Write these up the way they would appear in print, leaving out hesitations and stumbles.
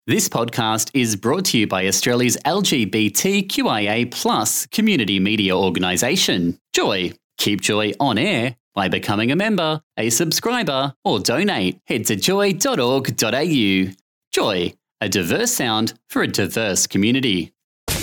This podcast is brought to you by Australia's LGBTQIA+ community media organisation, Joy. Keep Joy on air by becoming a member, a subscriber, or donate. Head to joy.org.au. Joy, a diverse sound for a diverse community.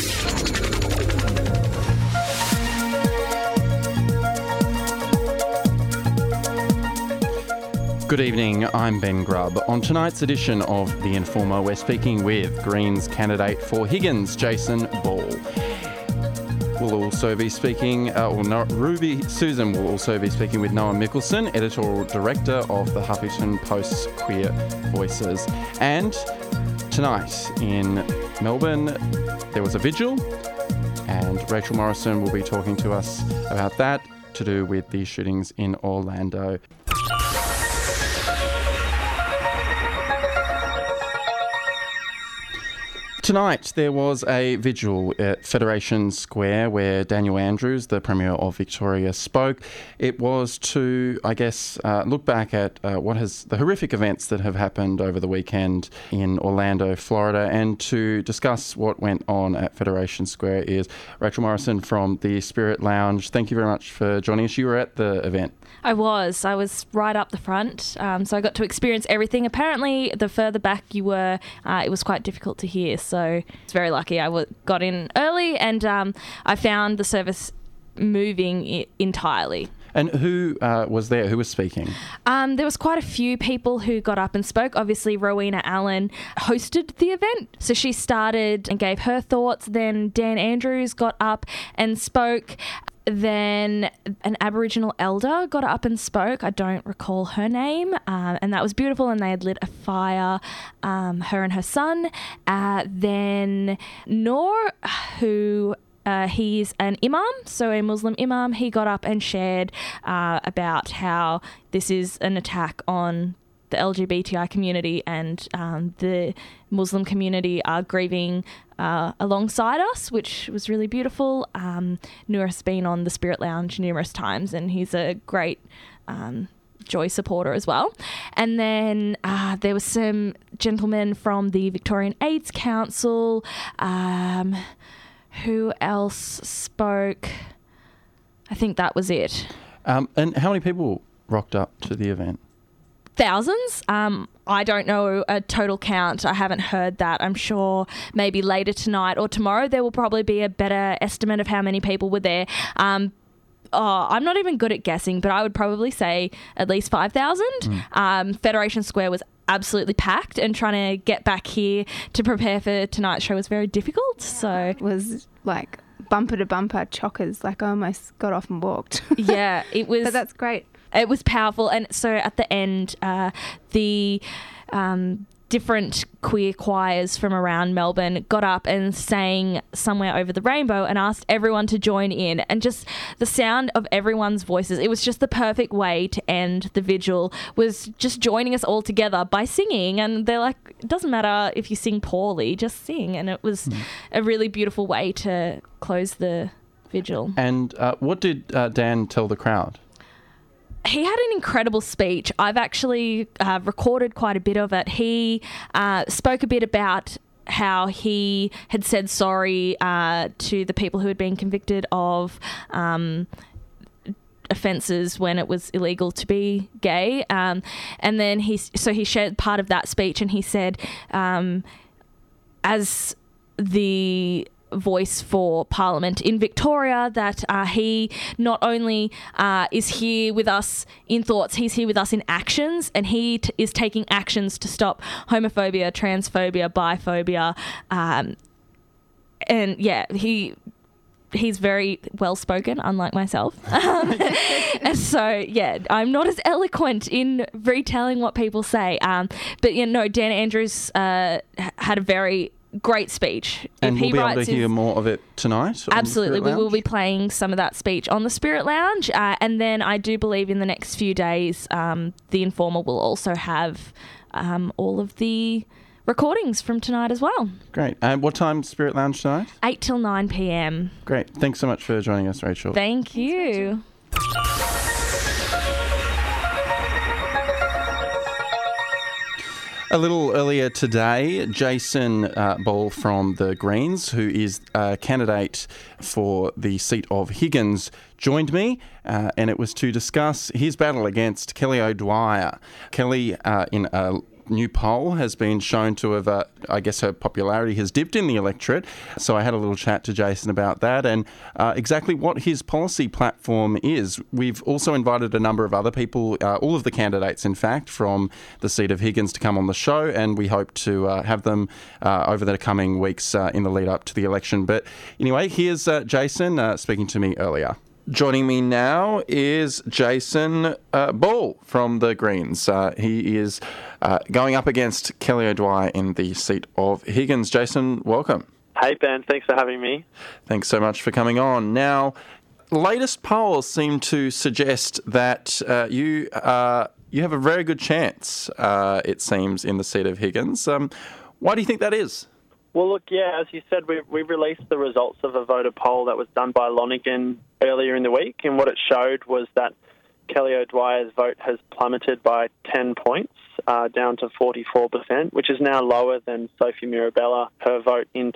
Good evening, I'm Ben Grubb. On tonight's edition of The Informer, we're speaking with Greens candidate for Higgins, Jason Ball. We'll also be speaking, Ruby Susan will also be speaking with Noah Mickelson, editorial director of the Huffington Post's Queer Voices. And tonight in Melbourne, there was a vigil, and Rachel Morrison will be talking to us about that, to do with the shootings in Orlando. Tonight, there was a vigil at Federation Square where Daniel Andrews, the Premier of Victoria, spoke. It was to, look back at the horrific events that have happened over the weekend in Orlando, Florida, and to discuss what went on at Federation Square is Rachel Morrison from the Spirit Lounge. Thank you very much for joining us. You were at the event. I was right up the front, so I got to experience everything. Apparently, the further back you were, it was quite difficult to hear, so I was very lucky. I got in early and I found the service moving entirely. And who was there? Who was speaking? There was quite a few people who got up and spoke. Obviously, Rowena Allen hosted the event. So she started and gave her thoughts. Then Dan Andrews got up and spoke. Then an Aboriginal elder got up and spoke. I don't recall her name. And that was beautiful. And they had lit a fire, her and her son. Then Noor, who... he's an imam, so a Muslim imam. He got up and shared about how this is an attack on the LGBTI community and the Muslim community are grieving alongside us, which was really beautiful. Noor's been on the Spirit Lounge numerous times and he's a great Joy supporter as well. And then there was some gentlemen from the Victorian AIDS Council. Who else spoke? I think that was it. And how many people rocked up to the event? Thousands. I don't know a total count. I haven't heard that. I'm sure maybe later tonight or tomorrow there will probably be a better estimate of how many people were there. I'm not even good at guessing, but I would probably say at least 5,000. Federation Square was absolutely packed, and trying to get back here to prepare for tonight's show was very difficult. So it was like bumper to bumper chockers, like I almost got off and walked. Yeah, it was. But that's great. It was powerful. And so at the end, the different queer choirs from around Melbourne got up and sang Somewhere Over the Rainbow and asked everyone to join in, and just the sound of everyone's voices, it was just the perfect way to end the vigil, was just joining us all together by singing. And they're like, it doesn't matter if you sing poorly, just sing. And it was a really beautiful way to close the vigil. And what did Dan tell the crowd? He had an incredible speech. I've actually recorded quite a bit of it. He spoke a bit about how he had said sorry to the people who had been convicted of offences when it was illegal to be gay. And then he shared part of that speech, and he said, as the voice for Parliament in Victoria, that he not only is here with us in thoughts, he's here with us in actions, and he is taking actions to stop homophobia, transphobia, biphobia, and yeah, he's very well spoken, unlike myself. And so yeah, I'm not as eloquent in retelling what people say, but Dan Andrews had a very great speech. And we'll be able to hear more of it tonight? Absolutely. We will be playing some of that speech on the Spirit Lounge. And then I do believe in the next few days, The Informer will also have all of the recordings from tonight as well. Great. And what time Spirit Lounge tonight? 8 till 9 p.m. Great. Thanks so much for joining us, Rachel. Thank you. A little earlier today, Jason Ball from the Greens, who is a candidate for the seat of Higgins, joined me, and it was to discuss his battle against Kelly O'Dwyer. Kelly, in a new poll, has been shown to have, I guess her popularity has dipped in the electorate. So I had a little chat to Jason about that and exactly what his policy platform is. We've also invited a number of other people, all of the candidates, in fact, from the seat of Higgins to come on the show, and we hope to have them over the coming weeks in the lead up to the election. But anyway, here's Jason speaking to me earlier. Joining me now is Jason Ball from the Greens. He is going up against Kelly O'Dwyer in the seat of Higgins. Jason, welcome. Hey, Ben. Thanks for having me. Thanks so much for coming on. Now, latest polls seem to suggest that you have a very good chance, it seems, in the seat of Higgins. Why do you think that is? Well, look, yeah, as you said, we released the results of a voter poll that was done by Lonergan earlier in the week, and what it showed was that Kelly O'Dwyer's vote has plummeted by 10 points, down to 44%, which is now lower than Sophie Mirabella, her vote in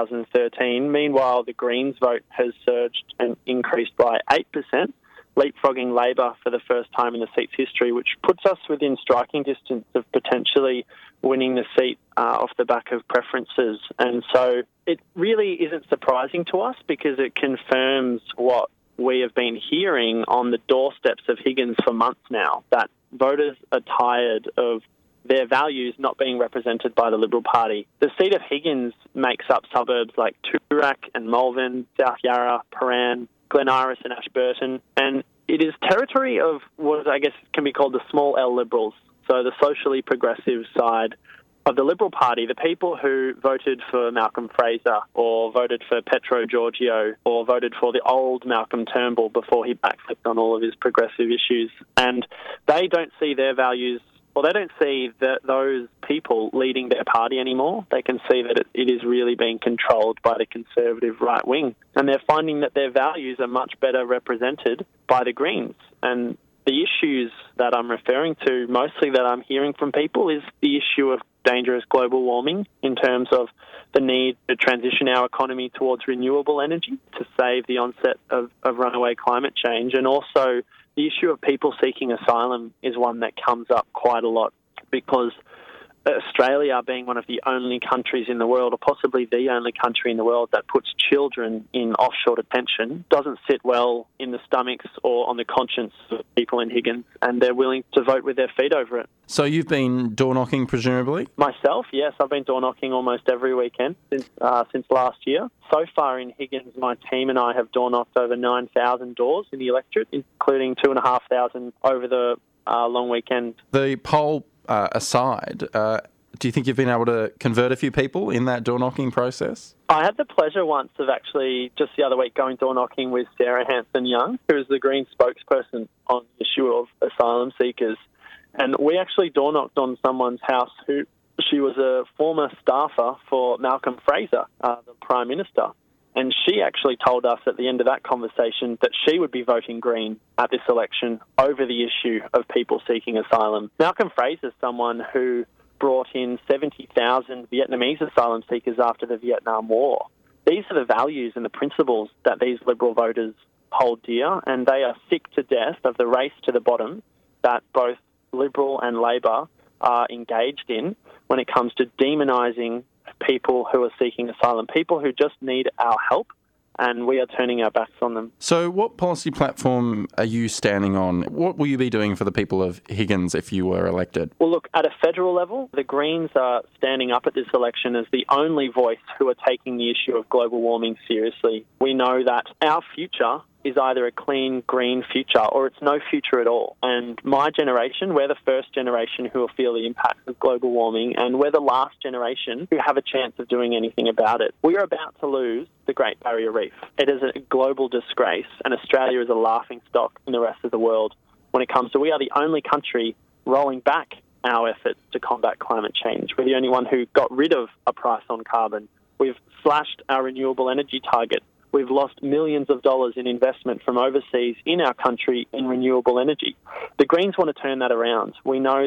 2013. Meanwhile, the Greens' vote has surged and increased by 8%, leapfrogging Labor for the first time in the seat's history, which puts us within striking distance of potentially winning the seat off the back of preferences. And so it really isn't surprising to us because it confirms what we have been hearing on the doorsteps of Higgins for months now, that voters are tired of their values not being represented by the Liberal Party. The seat of Higgins makes up suburbs like Toorak and Malvern, South Yarra, Paran, Glen Iris and Ashburton, and it is territory of what I guess can be called the small L Liberals, so the socially progressive side of the Liberal Party, the people who voted for Malcolm Fraser or voted for Petro Georgiou or voted for the old Malcolm Turnbull before he backflipped on all of his progressive issues. And they don't see their values, or they don't see those people leading their party anymore. They can see that it is really being controlled by the conservative right wing. And they're finding that their values are much better represented by the Greens. And the issues that I'm referring to, mostly that I'm hearing from people, is the issue of dangerous global warming in terms of the need to transition our economy towards renewable energy to save the onset of runaway climate change. And also the issue of people seeking asylum is one that comes up quite a lot because Australia, being one of the only countries in the world, or possibly the only country in the world that puts children in offshore detention, doesn't sit well in the stomachs or on the conscience of people in Higgins, and they're willing to vote with their feet over it. So you've been door knocking, presumably? Myself, yes. I've been door knocking almost every weekend since last year. So far in Higgins, my team and I have door knocked over 9,000 doors in the electorate, including 2,500 over the long weekend. The poll aside, do you think you've been able to convert a few people in that door knocking process? I had the pleasure once of actually, just the other week, going door knocking with Sarah Hanson-Young, who is the Green spokesperson on the issue of asylum seekers. And we actually door knocked on someone's house she was a former staffer for Malcolm Fraser, the Prime Minister. And she actually told us at the end of that conversation that she would be voting Green at this election over the issue of people seeking asylum. Malcolm Fraser is someone who brought in 70,000 Vietnamese asylum seekers after the Vietnam War. These are the values and the principles that these Liberal voters hold dear, and they are sick to death of the race to the bottom that both Liberal and Labor are engaged in when it comes to demonising people who are seeking asylum, people who just need our help, and we are turning our backs on them. So what policy platform are you standing on? What will you be doing for the people of Higgins if you were elected? Well, look, at a federal level, the Greens are standing up at this election as the only voice who are taking the issue of global warming seriously. We know that our future is either a clean, green future or it's no future at all. And my generation, we're the first generation who will feel the impacts of global warming, and we're the last generation who have a chance of doing anything about it. We are about to lose the Great Barrier Reef. It is a global disgrace, and Australia is a laughingstock in the rest of the world when it comes to we are the only country rolling back our efforts to combat climate change. We're the only one who got rid of a price on carbon. We've slashed our renewable energy target. We've lost millions of dollars in investment from overseas in our country in renewable energy. The Greens want to turn that around. We know that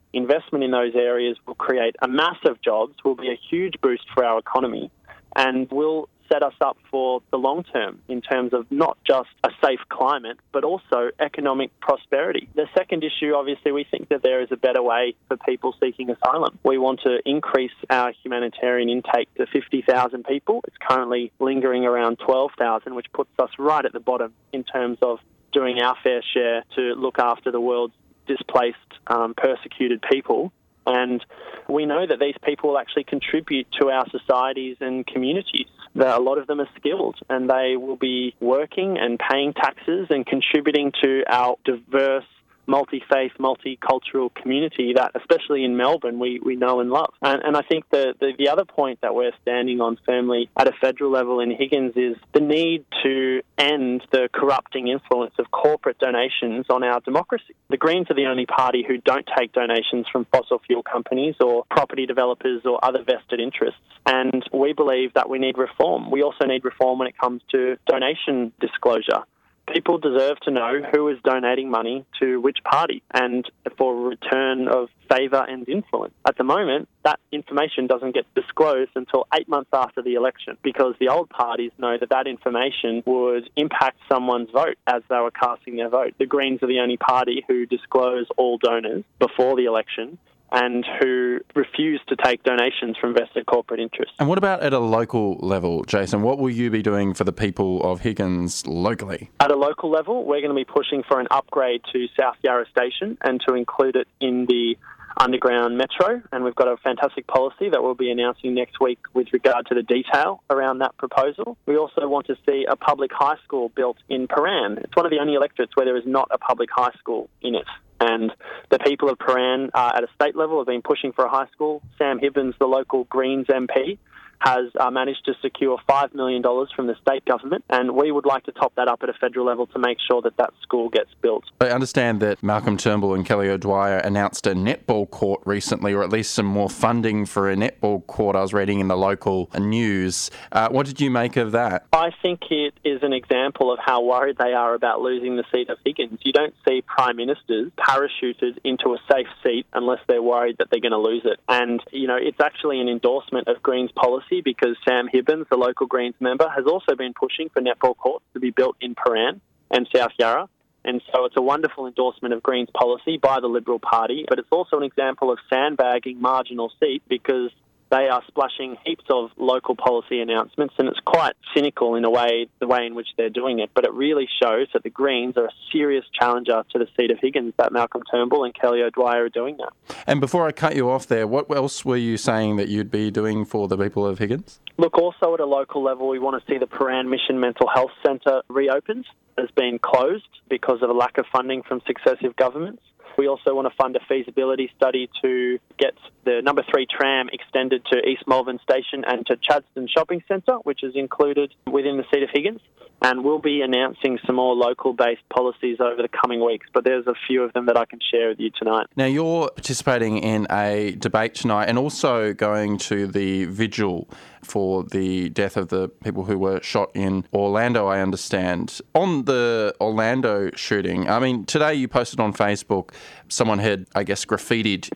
investment in those areas will create a mass of jobs, will be a huge boost for our economy, and will set us up for the long term in terms of not just a safe climate, but also economic prosperity. The second issue, obviously, we think that there is a better way for people seeking asylum. We want to increase our humanitarian intake to 50,000 people. It's currently lingering around 12,000, which puts us right at the bottom in terms of doing our fair share to look after the world's displaced, persecuted people. And we know that these people will actually contribute to our societies and communities. That a lot of them are skilled, and they will be working and paying taxes and contributing to our diverse, multi-faith, multicultural community that, especially in Melbourne, we know and love. And I think the other point that we're standing on firmly at a federal level in Higgins is the need to end the corrupting influence of corporate donations on our democracy. The Greens are the only party who don't take donations from fossil fuel companies or property developers or other vested interests. And we believe that we need reform. We also need reform when it comes to donation disclosure. People deserve to know who is donating money to which party and for return of favour and influence. At the moment, that information doesn't get disclosed until 8 months after the election because the old parties know that information would impact someone's vote as they were casting their vote. The Greens are the only party who disclose all donors before the election and who refuse to take donations from vested corporate interests. And what about at a local level, Jason? What will you be doing for the people of Higgins locally? At a local level, we're going to be pushing for an upgrade to South Yarra Station and to include it in the underground metro, and we've got a fantastic policy that we'll be announcing next week with regard to the detail around that proposal. We also want to see a public high school built in Paran. It's one of the only electorates where there is not a public high school in it. And the people of Paran at a state level have been pushing for a high school. Sam Hibbins, the local Greens MP, has managed to secure $5 million from the state government, and we would like to top that up at a federal level to make sure that that school gets built. I understand that Malcolm Turnbull and Kelly O'Dwyer announced a netball court recently, or at least some more funding for a netball court I was reading in the local news. What did you make of that? I think it is an example of how worried they are about losing the seat of Higgins. You don't see prime ministers parachuted into a safe seat unless they're worried that they're going to lose it. And, you know, it's actually an endorsement of Greens policy because Sam Hibbins, the local Greens member, has also been pushing for netball courts to be built in Paran and South Yarra. And so it's a wonderful endorsement of Greens policy by the Liberal Party, but it's also an example of sandbagging marginal seat because they are splashing heaps of local policy announcements, and it's quite cynical in a way, the way in which they're doing it. But it really shows that the Greens are a serious challenger to the seat of Higgins, that Malcolm Turnbull and Kelly O'Dwyer are doing that. And before I cut you off there, what else were you saying that you'd be doing for the people of Higgins? Look, also at a local level, we want to see the Paran Mission Mental Health Centre reopened. It has been closed because of a lack of funding from successive governments. We also want to fund a feasibility study to get the number 3 tram extended to East Malvern Station and to Chadstone Shopping Centre, which is included within the seat of Higgins. And we'll be announcing some more local-based policies over the coming weeks, but there's a few of them that I can share with you tonight. Now, you're participating in a debate tonight and also going to the vigil for the death of the people who were shot in Orlando, I understand. On the Orlando shooting, I mean, today you posted on Facebook, someone had, I guess, graffitied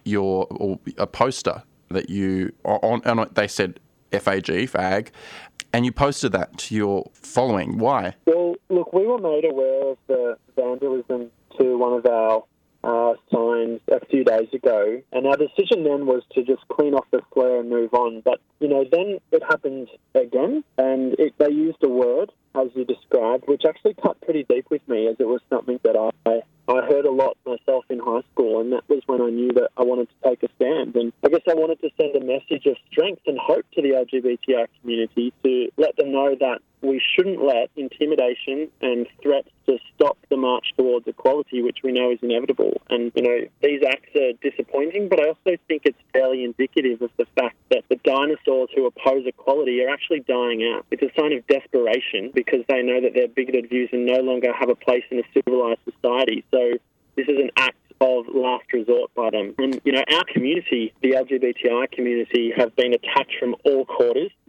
a poster that you, on they said FAG, fag, and you posted that to your following. Why? Well, look, we were made aware of the vandalism to one of our signs a few days ago, and our decision then was to just clean off the slur and move on. But, you know, then it happened again, and they used a word, as you described, which actually cut pretty deep with me, as it was something that I heard a lot myself in high school, and that was when I knew that I wanted to take a stand. And I guess I wanted to send a message of strength and hope to the LGBTI community to let them know that we shouldn't let intimidation and threats to stop the march towards equality, which we know is inevitable. And, you know, these acts are disappointing, but I also think it's fairly indicative of the fact that the dinosaurs who oppose equality are actually dying out. It's a sign of desperation because they know that their bigoted views no longer have a place in a civilised society. So this is an act of last resort by them. And, you know, our community, the LGBTI community, have been attacked from all quarters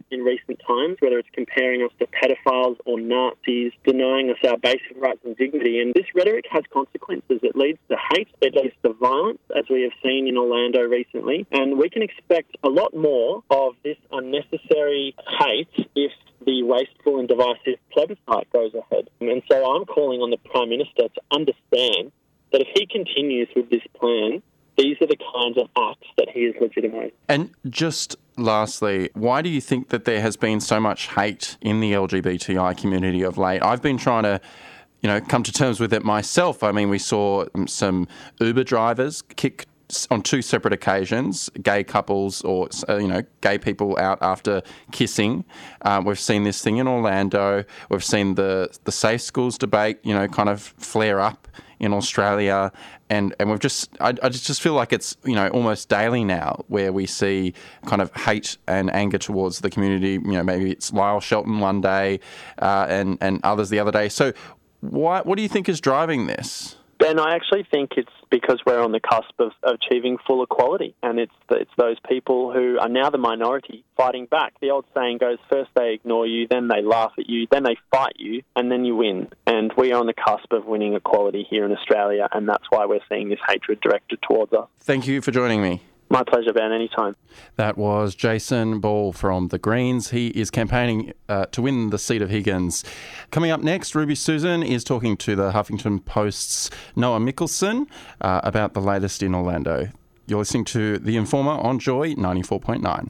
in recent times, whether it's comparing us to pedophiles or Nazis, denying us our basic rights and dignity. And this rhetoric has consequences. It leads to hate, it leads to violence, as we have seen in Orlando recently. And we can expect a lot more of this unnecessary hate if the wasteful and divisive plebiscite goes ahead. And so I'm calling on the Prime Minister to understand that if he continues with this plan, these are the kinds of acts that he is legitimising. And just lastly, why do you think that there has been so much hate in the LGBTI community of late? I've been trying to come to terms with it myself. I mean, we saw some Uber drivers kick on two separate occasions, gay couples or, gay people out after kissing. We've seen this thing in Orlando. We've seen the safe schools debate, kind of flare up in Australia. And we've I just feel like it's, almost daily now where we see kind of hate and anger towards the community. Maybe it's Lyle Shelton one day and others the other day. So what do you think is driving this? Ben, I actually think it's because we're on the cusp of achieving full equality, and it's those people who are now the minority fighting back. The old saying goes, first they ignore you, then they laugh at you, then they fight you, and then you win. And we are on the cusp of winning equality here in Australia, and that's why we're seeing this hatred directed towards us. Thank you for joining me. My pleasure, Ben, anytime. That was Jason Ball from the Greens. He is campaigning to win the seat of Higgins. Coming up next, Ruby Susan is talking to the Huffington Post's Noah Mickelson about the latest in Orlando. You're listening to The Informer on Joy 94.9.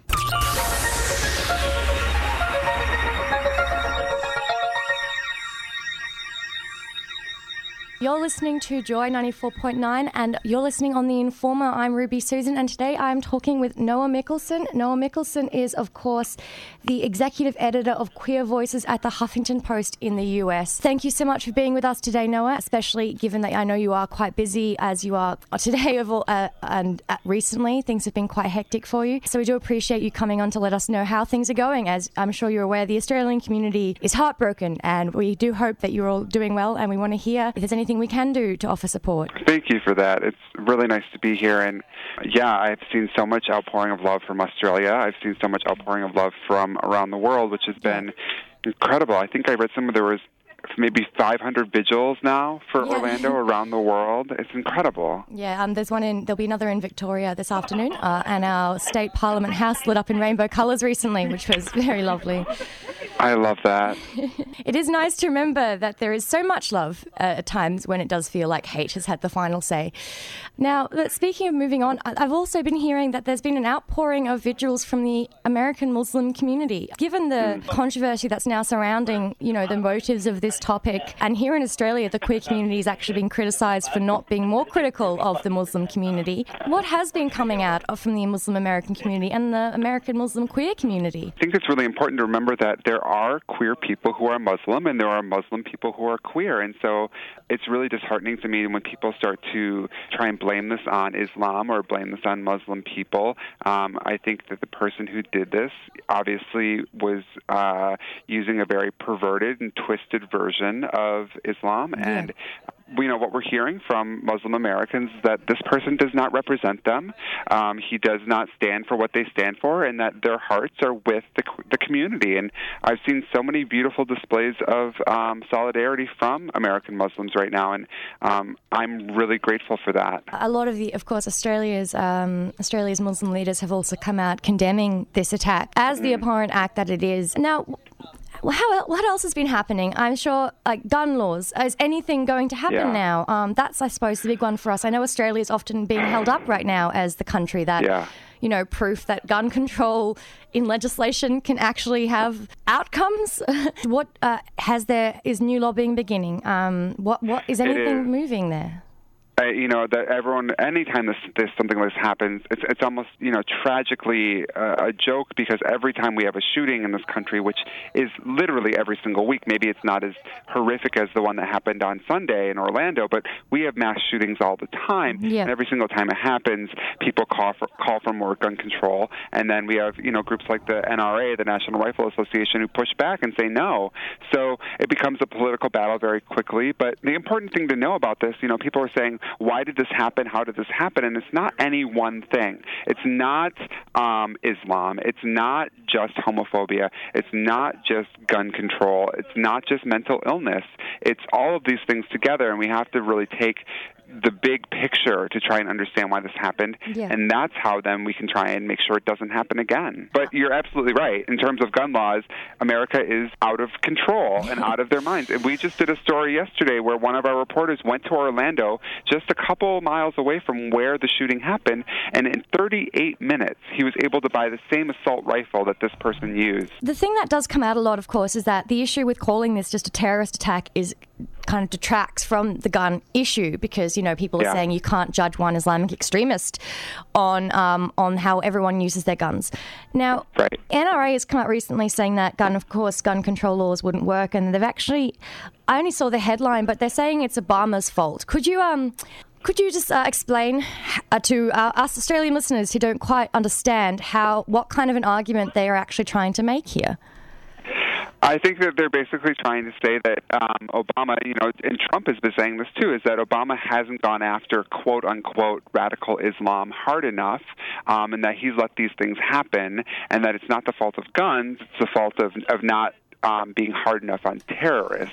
You're listening to Joy 94.9 and you're listening on The Informer. I'm Ruby Susan and today I'm talking with Noah Mickelson. Noah Mickelson is, of course, the executive editor of Queer Voices at the Huffington Post in the US. Thank you so much for being with us today, Noah, especially given that I know you are quite busy as you are today and recently. Things have been quite hectic for you. So we do appreciate you coming on to let us know how things are going. As I'm sure you're aware, the Australian community is heartbroken and we do hope that you're all doing well and we want to hear if there's anything we can do to offer support. Thank you for that. It's really nice to be here. And yeah, I've seen so much outpouring of love from Australia. I've seen so much outpouring of love from around the world, which has been incredible. I think I read there was maybe 500 vigils now for Orlando around the world. It's incredible. Yeah, there'll be another in Victoria this afternoon, and our state parliament house lit up in rainbow colours recently, which was very lovely. I love that. It is nice to remember that there is so much love at times when it does feel like hate has had the final say. Now, speaking of moving on, I've also been hearing that there's been an outpouring of vigils from the American Muslim community. Given the controversy that's now surrounding, the motives of this topic, and here in Australia, the queer community has actually been criticised for not being more critical of the Muslim community. What has been coming out from the Muslim American community and the American Muslim queer community? I think it's really important to remember that there are queer people who are Muslim and there are Muslim people who are queer. And so it's really disheartening to me when people start to try and blame this on Islam or blame this on Muslim people. I think that the person who did this obviously was using a very perverted and twisted version of Islam. And what we're hearing from Muslim Americans is that this person does not represent them. He does not stand for what they stand for, and that their hearts are with the community. And I've seen so many beautiful displays of solidarity from American Muslims right now, and I'm really grateful for that. A lot of Australia's Muslim leaders have also come out condemning this attack as the abhorrent act that it is. Now, what else has been happening? I'm sure, gun laws. Is anything going to happen now? That's, I suppose, the big one for us. I know Australia is often being held up right now as the country that, proof that gun control in legislation can actually have outcomes. What is new lobbying beginning? What is anything moving there? That everyone, anytime there's something like this happens, it's almost, tragically a joke, because every time we have a shooting in this country, which is literally every single week, maybe it's not as horrific as the one that happened on Sunday in Orlando, but we have mass shootings all the time. Yeah. And every single time it happens, people call for more gun control. And then we have, groups like the NRA, the National Rifle Association, who push back and say no. So it becomes a political battle very quickly. But the important thing to know about this, people are saying, why did this happen? How did this happen? And it's not any one thing. It's not Islam. It's not just homophobia. It's not just gun control. It's not just mental illness. It's all of these things together, and we have to really take the big picture to try and understand why this happened, and that's how then we can try and make sure it doesn't happen again. But you're absolutely right. In terms of gun laws, America is out of control and out of their minds. And we just did a story yesterday where one of our reporters went to Orlando, just a couple miles away from where the shooting happened, and in 38 minutes, he was able to buy the same assault rifle that this person used. The thing that does come out a lot, of course, is that the issue with calling this just a terrorist attack is kind of detracts from the gun issue, because, you know, people are saying you can't judge one Islamic extremist on how everyone uses their guns. Now, NRA has come out recently saying that gun control laws wouldn't work, and they've actually, I only saw the headline, but they're saying it's Obama's fault. Could you just explain to us Australian listeners who don't quite understand what kind of an argument they are actually trying to make here? I think that they're basically trying to say that Obama, and Trump has been saying this too, is that Obama hasn't gone after quote-unquote radical Islam hard enough, and that he's let these things happen, and that it's not the fault of guns, it's the fault of not being hard enough on terrorists.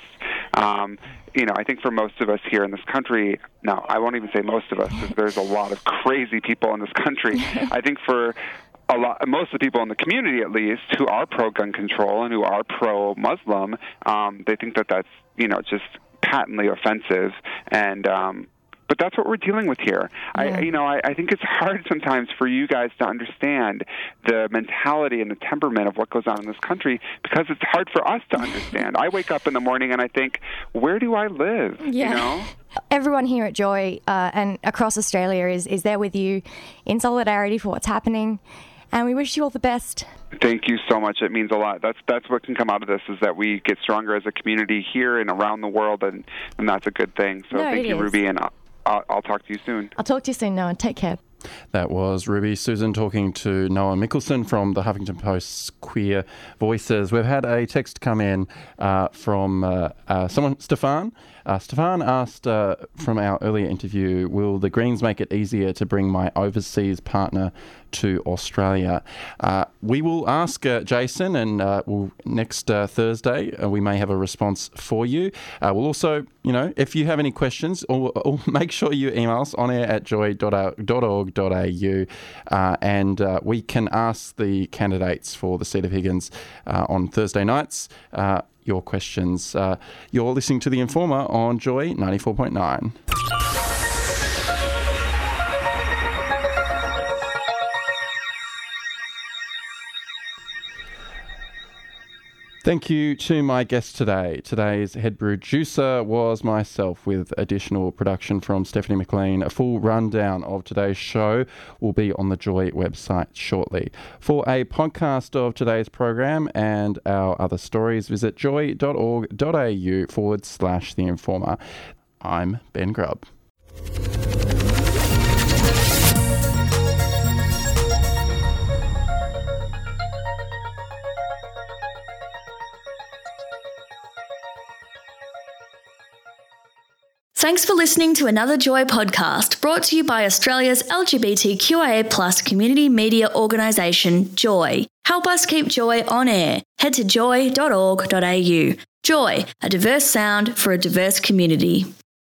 I think for most of us here in this country, no, I won't even say most of us, because there's a lot of crazy people in this country. I think for most of the people in the community, at least, who are pro-gun control and who are pro-Muslim, they think that that's, just patently offensive. And but that's what we're dealing with here. I think it's hard sometimes for you guys to understand the mentality and the temperament of what goes on in this country, because it's hard for us to understand. I wake up in the morning and I think, where do I live? Everyone here at Joy and across Australia is there with you in solidarity for what's happening. And we wish you all the best. Thank you so much. It means a lot. That's what can come out of this, is that we get stronger as a community here and around the world, and that's a good thing. So thank you, Ruby, and I'll talk to you soon. I'll talk to you soon, Noah. Take care. That was Ruby Susan talking to Noah Mickelson from the Huffington Post's Queer Voices. We've had a text come in from someone, Stefan. Stefan asked from our earlier interview, will the Greens make it easier to bring my overseas partner to Australia? We will ask Jason, and next Thursday we may have a response for you. We'll also, if you have any questions, or make sure you email us on air at joy.org.au, and we can ask the candidates for the seat of Higgins on Thursday nights your questions. You're listening to The Informer on Joy 94.9. Thank you to my guest today. Today's head producer was myself, with additional production from Stephanie McLean. A full rundown of today's show will be on the Joy website shortly. For a podcast of today's program and our other stories, visit joy.org.au/The Informer. I'm Ben Grubb. Thanks for listening to another Joy podcast, brought to you by Australia's LGBTQIA+ community media organisation, Joy. Help us keep Joy on air. Head to joy.org.au. Joy, a diverse sound for a diverse community.